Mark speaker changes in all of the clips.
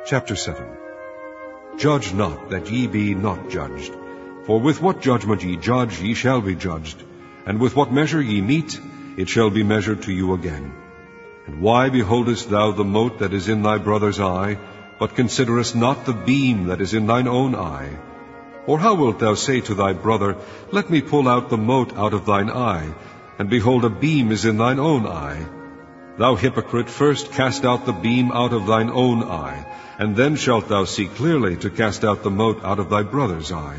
Speaker 1: Chapter 7. Judge not, that ye be not judged. For with what judgment ye judge, ye shall be judged. And with what measure ye mete, it shall be measured to you again. And why beholdest thou the mote that is in thy brother's eye, but considerest not the beam that is in thine own eye? Or how wilt thou say to thy brother, Let me pull out the mote out of thine eye, and behold, a beam is in thine own eye? Thou hypocrite, first cast out the beam out of thine own eye, and then shalt thou see clearly to cast out the mote out of thy brother's eye.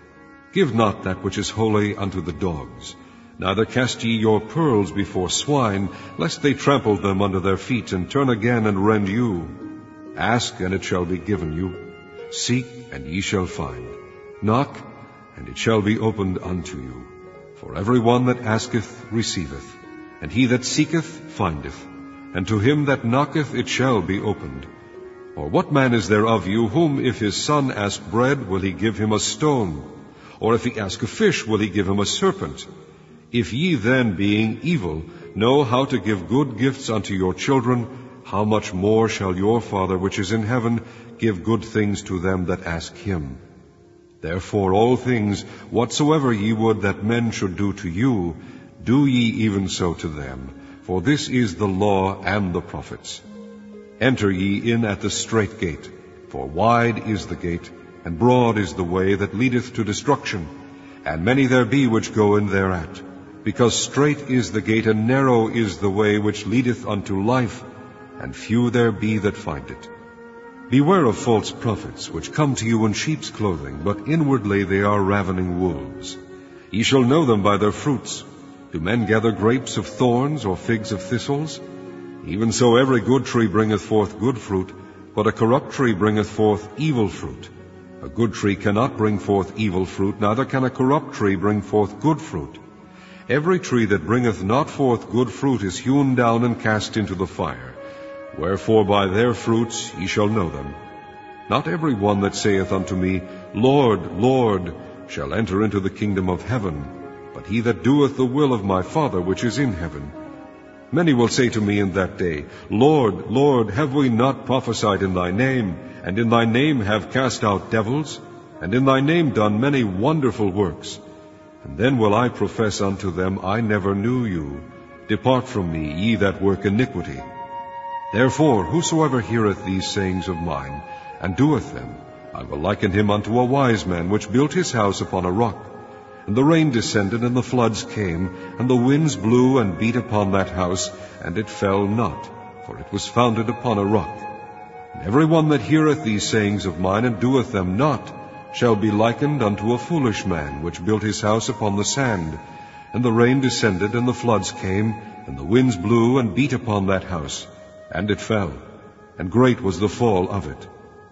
Speaker 1: Give not that which is holy unto the dogs, neither cast ye your pearls before swine, lest they trample them under their feet, and turn again and rend you. Ask, and it shall be given you. Seek, and ye shall find. Knock, and it shall be opened unto you. For every one that asketh receiveth, and he that seeketh findeth, and to him that knocketh it shall be opened. Or what man is there of you, whom if his son ask bread, will he give him a stone? Or if he ask a fish, will he give him a serpent? If ye then, being evil, know how to give good gifts unto your children, how much more shall your Father which is in heaven give good things to them that ask him? Therefore all things, whatsoever ye would that men should do to you, do ye even so to them, for this is the law and the prophets. Enter ye in at the strait gate, for wide is the gate, and broad is the way that leadeth to destruction, and many there be which go in thereat. Because strait is the gate, and narrow is the way which leadeth unto life, and few there be that find it. Beware of false prophets, which come to you in sheep's clothing, but inwardly they are ravening wolves. Ye shall know them by their fruits. Do men gather grapes of thorns, or figs of thistles? Even so every good tree bringeth forth good fruit, but a corrupt tree bringeth forth evil fruit. A good tree cannot bring forth evil fruit, neither can a corrupt tree bring forth good fruit. Every tree that bringeth not forth good fruit is hewn down and cast into the fire. Wherefore by their fruits ye shall know them. Not every one that saith unto me, Lord, Lord, shall enter into the kingdom of heaven, but he that doeth the will of my Father which is in heaven. Many will say to me in that day, Lord, Lord, have we not prophesied in thy name, and in thy name have cast out devils, and in thy name done many wonderful works? And then will I profess unto them, I never knew you. Depart from me, ye that work iniquity. Therefore whosoever heareth these sayings of mine, and doeth them, I will liken him unto a wise man, which built his house upon a rock. And the rain descended, and the floods came, and the winds blew and beat upon that house, and it fell not, for it was founded upon a rock. And every one that heareth these sayings of mine, and doeth them not, shall be likened unto a foolish man, which built his house upon the sand. And the rain descended, and the floods came, and the winds blew and beat upon that house, and it fell, and great was the fall of it.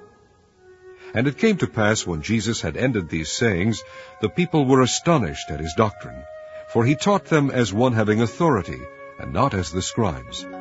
Speaker 1: And it came to pass, when Jesus had ended these sayings, the people were astonished at his doctrine, for he taught them as one having authority, and not as the scribes.